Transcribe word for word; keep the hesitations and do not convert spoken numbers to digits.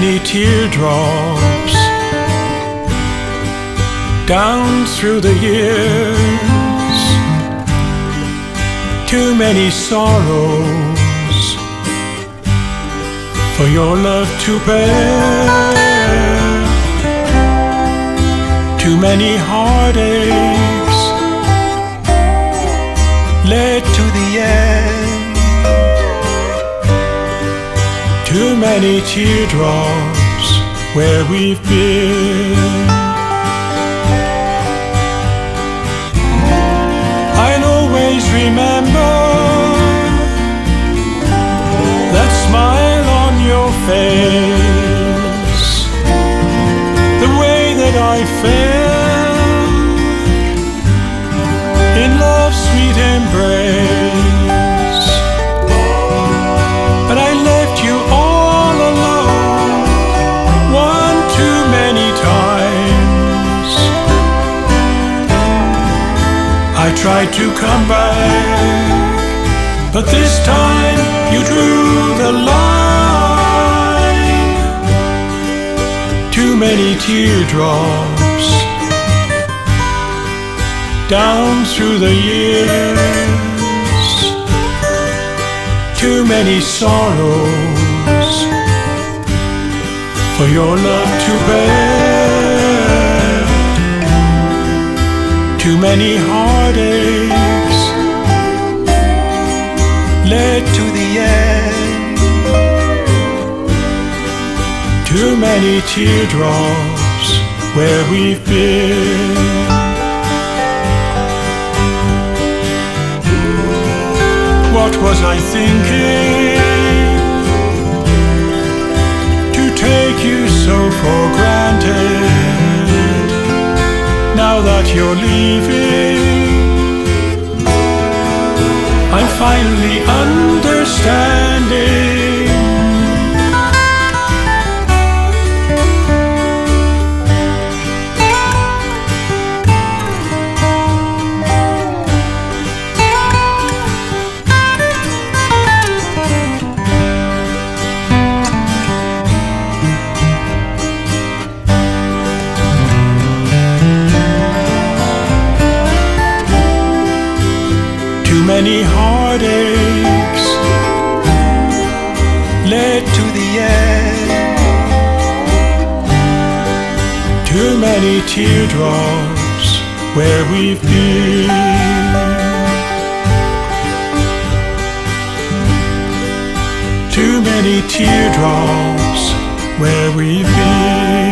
many teardrops down through the years, too many sorrows for your love to bear, too many heartaches led to the end, too many teardrops where we've been. I'll always remember that smile on your face, the way that I felt in love's sweet embrace. But I left you all alone one too many times. I tried to come back, but this time you drew the line. Too many teardrops down through the years, too many sorrows for your love to bear, too many heartaches led to the end, too many teardrops where we've been. What was I thinking to take you so for granted? Now that you're leaving, I'm finally understanding. Too many heartaches led to the end, too many teardrops where we've been, too many teardrops where we've been.